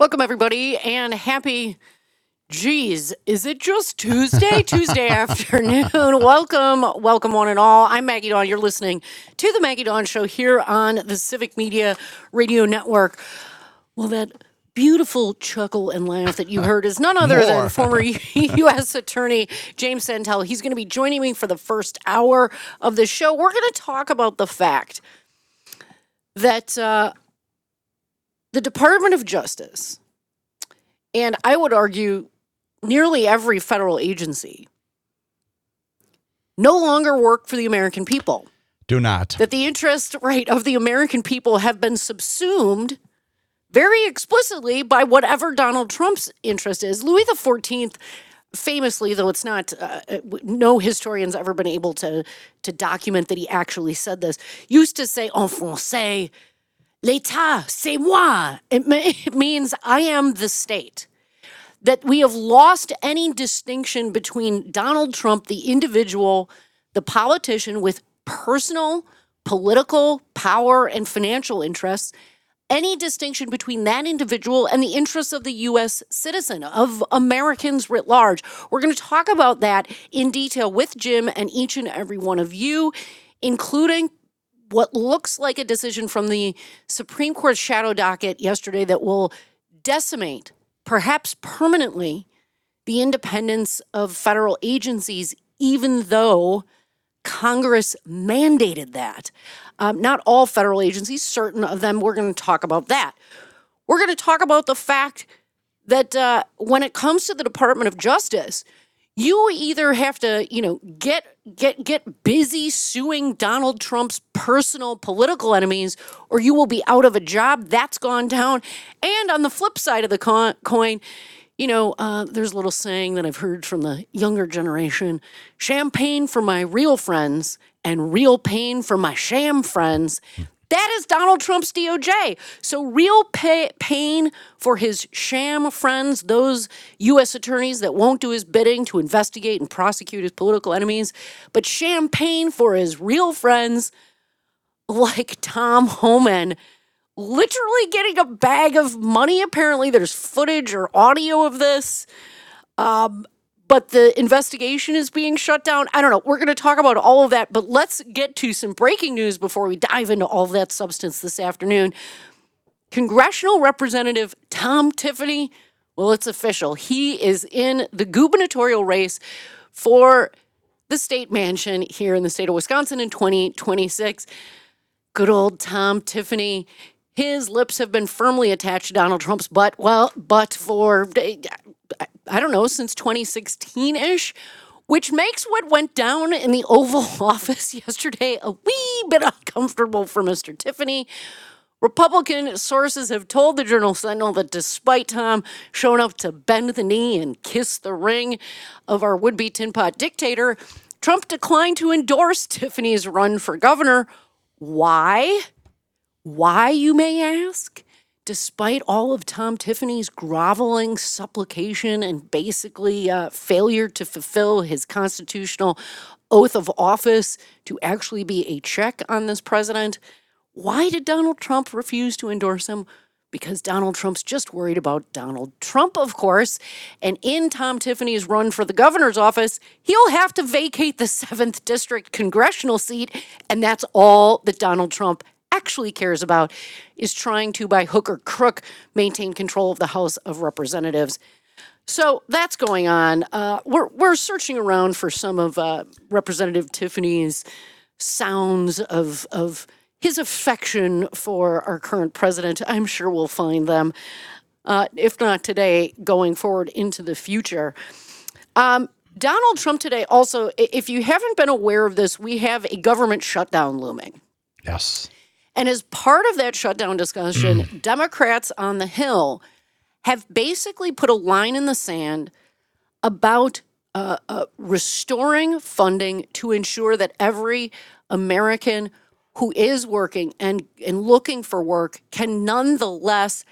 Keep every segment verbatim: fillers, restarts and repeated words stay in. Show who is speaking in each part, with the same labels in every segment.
Speaker 1: Welcome, everybody, and happy, geez, is it just Tuesday? Tuesday afternoon. Welcome, welcome, one and all. I'm Maggie Dawn. You're listening to The Maggie Dawn Show here on the Civic Media Radio Network. Well, that beautiful chuckle and laugh that you heard is none other than former U S Attorney James Santel. He's going to be joining me for the first hour of the show. We're going to talk about the fact that uh, the Department of Justice, and I would argue nearly every federal agency, no longer work for the American people.
Speaker 2: Do not.
Speaker 1: That the interest right of the American people have been subsumed very explicitly by whatever Donald Trump's interest is. Louis the fourteenth, famously, though it's not, uh, no historian's ever been able to, to document that he actually said this, used to say en français, l'État, c'est moi. It, it means I am the state. That we have lost any distinction between Donald Trump, the individual, the politician with personal, political power and financial interests, any distinction between that individual and the interests of the U S citizen, of Americans writ large. We're going to talk about that in detail with Jim and each and every one of you, including what looks like a decision from the Supreme Court shadow docket yesterday that will decimate, perhaps permanently, the independence of federal agencies, even though Congress mandated that. Um, not all federal agencies, certain of them, we're going to talk about that. We're going to talk about the fact that uh, when it comes to the Department of Justice, you either have to, you know, get get get busy suing Donald Trump's personal political enemies, or you will be out of a job. That's gone down. And on the flip side of the co- coin, you know, uh, there's a little saying that I've heard from the younger generation: champagne for my real friends and real pain for my sham friends. That is Donald Trump's D O J. So real pay, pain for his sham friends, those U S attorneys that won't do his bidding to investigate and prosecute his political enemies, but champagne for his real friends like Tom Homan, literally getting a bag of money. Apparently there's footage or audio of this. Um, but the investigation is being shut down. I don't know. We're going to talk about all of that, but let's get to some breaking news before we dive into all of that substance this afternoon. Congressional Representative Tom Tiffany, well, it's official. He is in the gubernatorial race for the state mansion here in the state of Wisconsin in twenty twenty-six. Good old Tom Tiffany. His lips have been firmly attached to Donald Trump's butt. Well, but for, I don't know, since twenty sixteen-ish, which makes what went down in the Oval Office yesterday a wee bit uncomfortable for Mister Tiffany. Republican sources have told the Journal Sentinel that despite Tom showing up to bend the knee and kiss the ring of our would-be tin pot dictator, Trump declined to endorse Tiffany's run for governor. Why? Why, you may ask? Despite all of Tom Tiffany's groveling supplication and basically uh, failure to fulfill his constitutional oath of office to actually be a check on this president, why did Donald Trump refuse to endorse him? Because Donald Trump's just worried about Donald Trump, of course. And in Tom Tiffany's run for the governor's office, he'll have to vacate the seventh District congressional seat, and that's all that Donald Trump actually cares about, is trying to, by hook or crook, maintain control of the House of Representatives. So that's going on. Uh, we're we're searching around for some of uh, Representative Tiffany's sounds of of his affection for our current president. I'm sure we'll find them, uh, if not today, going forward into the future. Um, Donald Trump today also, if you haven't been aware of this, we have a government shutdown looming.
Speaker 2: Yes.
Speaker 1: And as part of that shutdown discussion, mm. Democrats on the Hill have basically put a line in the sand about uh, uh, restoring funding to ensure that every American who is working and, and looking for work can nonetheless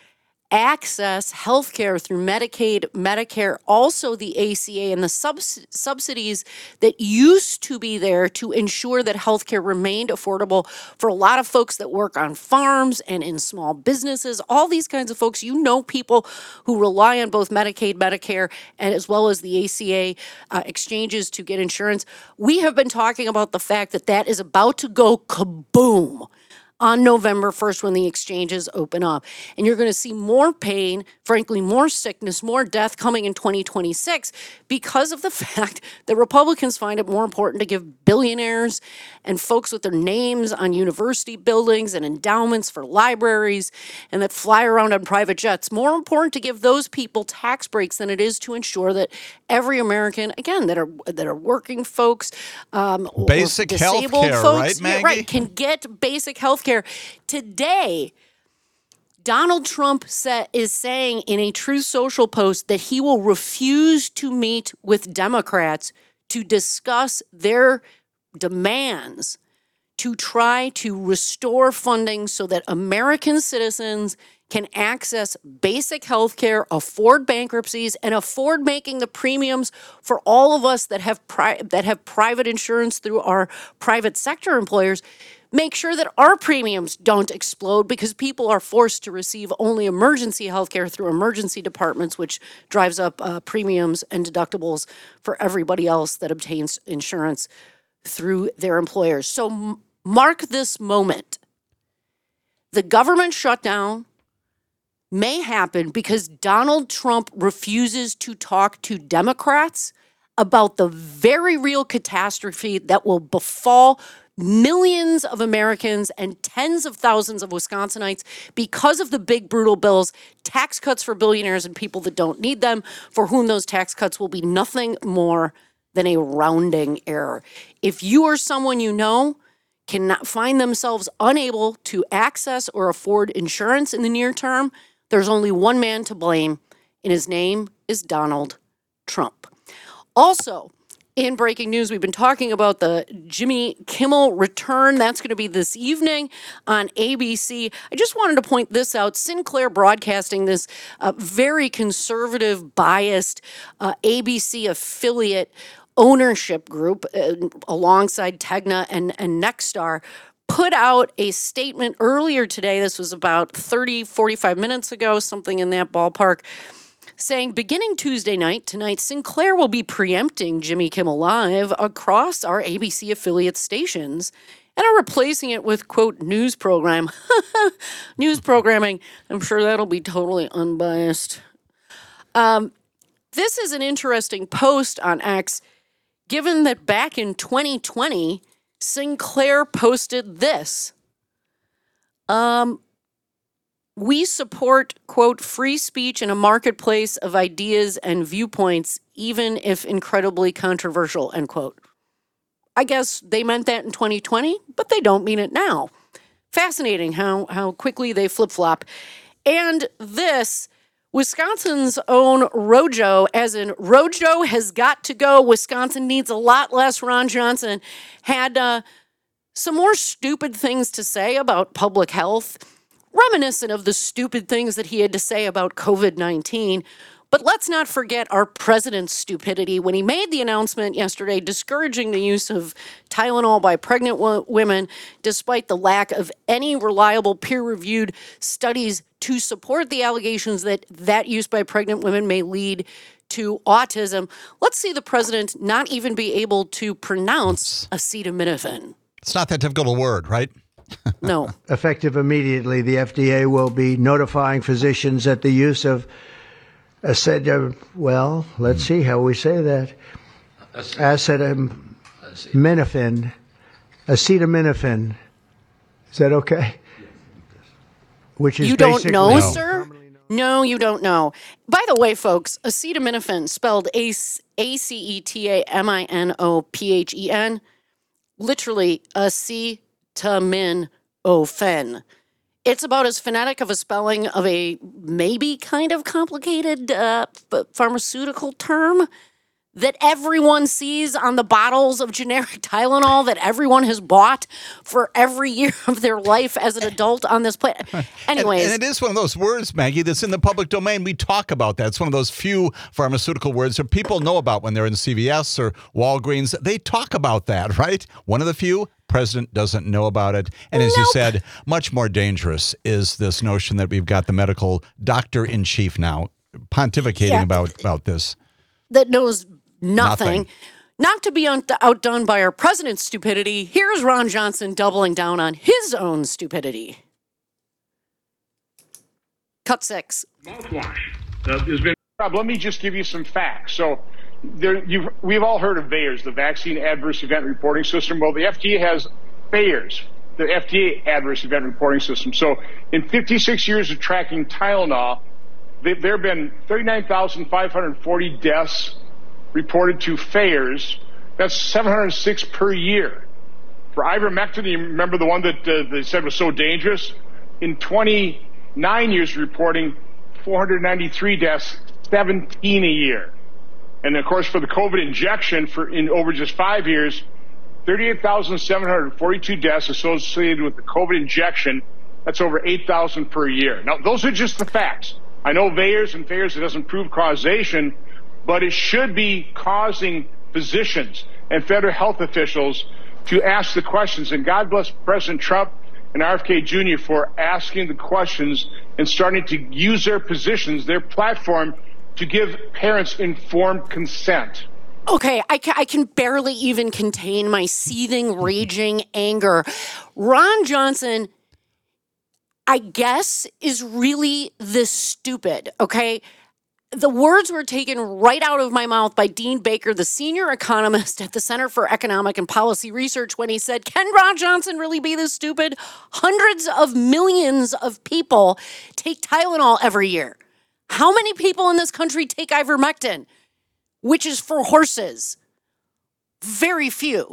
Speaker 1: access healthcare through Medicaid, Medicare, also the A C A, and the subs- subsidies that used to be there to ensure that healthcare remained affordable for a lot of folks that work on farms and in small businesses, all these kinds of folks. You know, people who rely on both Medicaid, Medicare, and as well as the A C A uh, exchanges to get insurance. We have been talking about the fact that that is about to go kaboom on November first when the exchanges open up. And you're going to see more pain, frankly, more sickness, more death coming in twenty twenty-six because of the fact that Republicans find it more important to give billionaires and folks with their names on university buildings and endowments for libraries and that fly around on private jets, more important to give those people tax breaks than it is to ensure that every American, again, that are that are working folks, um, or
Speaker 2: Basic
Speaker 1: disabled
Speaker 2: healthcare,
Speaker 1: folks,
Speaker 2: right,
Speaker 1: yeah,
Speaker 2: Maggie?
Speaker 1: right, can get basic health care. Today, Donald Trump sa- is saying in a Truth Social post that he will refuse to meet with Democrats to discuss their demands to try to restore funding so that American citizens can access basic health care, afford bankruptcies, and afford making the premiums for all of us that have pri- that have private insurance through our private sector employers. Make sure that our premiums don't explode because people are forced to receive only emergency health care through emergency departments, which drives up uh, premiums and deductibles for everybody else that obtains insurance through their employers. So m- mark this moment. The government shutdown may happen because Donald Trump refuses to talk to Democrats about the very real catastrophe that will befall millions of Americans and tens of thousands of Wisconsinites because of the big, brutal bills, tax cuts for billionaires and people that don't need them, for whom those tax cuts will be nothing more than a rounding error. If you or someone you know cannot find themselves unable to access or afford insurance in the near term, there's only one man to blame, and his name is Donald Trump. Also, in breaking news, we've been talking about the Jimmy Kimmel return. That's going to be this evening on A B C. I just wanted to point this out. Sinclair Broadcasting, this uh, very conservative, biased uh, A B C affiliate ownership group uh, alongside Tegna and, and Nexstar, put out a statement earlier today. This was about thirty, forty-five minutes ago, something in that ballpark, saying beginning Tuesday night, tonight, Sinclair will be preempting Jimmy Kimmel Live across our A B C affiliate stations and are replacing it with, quote, news program. News programming. I'm sure that'll be totally unbiased. Um, this is an interesting post on X, given that back in twenty twenty, Sinclair posted this. Um, we support, quote, free speech in a marketplace of ideas and viewpoints, even if incredibly controversial, end quote. I guess they meant that in twenty twenty, but they don't mean it now. Fascinating how, how quickly they flip-flop. And this, Wisconsin's own Rojo, as in Rojo has got to go. Wisconsin needs a lot less Ron Johnson, had uh, some more stupid things to say about public health, reminiscent of the stupid things that he had to say about COVID nineteen. But let's not forget our president's stupidity when he made the announcement yesterday discouraging the use of Tylenol by pregnant wo- women, despite the lack of any reliable peer-reviewed studies to support the allegations that that use by pregnant women may lead to autism. Let's see the president not even be able to pronounce acetaminophen.
Speaker 2: It's not that difficult a word, right?
Speaker 1: No.
Speaker 3: Effective immediately, the F D A will be notifying physicians that the use of acetaminophen, well, let's see how we say that. Acetaminophen. Acetaminophen. Is that okay? Which is
Speaker 1: You don't
Speaker 3: basically-
Speaker 1: know,
Speaker 2: No.
Speaker 1: sir? No, you don't know. By the way, folks, acetaminophen, spelled A C E T A M I N O P H E N, literally acetaminophen. It's about as phonetic of a spelling of a maybe kind of complicated uh, f- pharmaceutical term that everyone sees on the bottles of generic Tylenol that everyone has bought for every year of their life as an adult on this planet. Anyways.
Speaker 2: And, and it is one of those words, Maggie, that's in the public domain. We talk about that. It's one of those few pharmaceutical words that people know about when they're in C V S or Walgreens. They talk about that, right? One of the few. President doesn't know about it. And as nope. you said, much more dangerous is this notion that we've got the medical doctor-in-chief now pontificating yeah. about, about this.
Speaker 1: That knows nothing.
Speaker 2: Nothing.
Speaker 1: Not to be un- outdone by our president's stupidity, here's Ron Johnson doubling down on his own stupidity. Cut six.
Speaker 4: Mouthwash. Uh, there's been. Let me just give you some facts. So, there, you've, we've all heard of V A E R S, the Vaccine Adverse Event Reporting System. Well, the F D A has V A E R S, the F D A Adverse Event Reporting System. So, in fifty-six years of tracking Tylenol, there have been thirty-nine thousand five hundred forty deaths reported to V A E R S. That's seven hundred six per year. For ivermectin, you remember the one that uh, they said was so dangerous? In twenty-nine years reporting, four hundred ninety-three deaths, seventeen a year. And of course, for the COVID injection, for in over just five years, thirty-eight thousand seven hundred forty-two deaths associated with the COVID injection. That's over eight thousand per year. Now, those are just the facts. I know V A E R S and V A E R S, it doesn't prove causation, but it should be causing physicians and federal health officials to ask the questions. And God bless President Trump and R F K Junior for asking the questions and starting to use their positions, their platform, to give parents informed consent.
Speaker 1: Okay, I can, I can barely even contain my seething, raging anger. Ron Johnson, I guess, is really this stupid, okay? The words were taken right out of my mouth by Dean Baker, the senior economist at the Center for Economic and Policy Research, when he said, can Ron Johnson really be this stupid? Hundreds of millions of people take Tylenol every year. How many people in this country take ivermectin, which is for horses? Very few.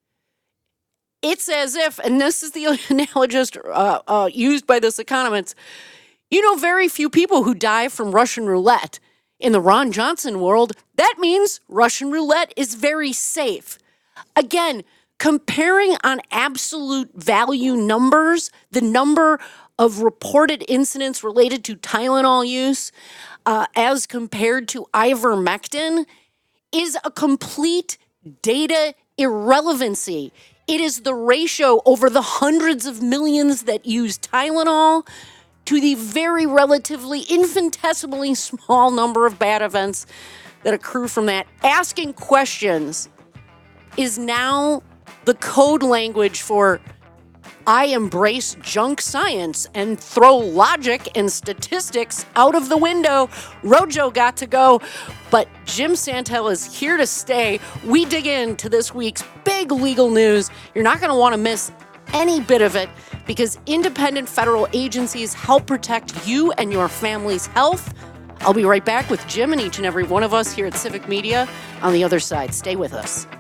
Speaker 1: It's as if, and this is the analogist uh, uh, used by this economist, you know, very few people who die from Russian roulette. In the Ron Johnson world, that means Russian roulette is very safe. Again, comparing on absolute value numbers, the number of reported incidents related to Tylenol use uh, as compared to ivermectin is a complete data irrelevancy. It is the ratio over the hundreds of millions that use Tylenol to the very relatively infinitesimally small number of bad events that accrue from that. Asking questions is now the code language for I embrace junk science and throw logic and statistics out of the window. Rojo got to go, but Jim Santel is here to stay. We dig into this week's big legal news. You're not going to want to miss any bit of it because independent federal agencies help protect you and your family's health. I'll be right back with Jim and each and every one of us here at Civic Media on the other side. Stay with us.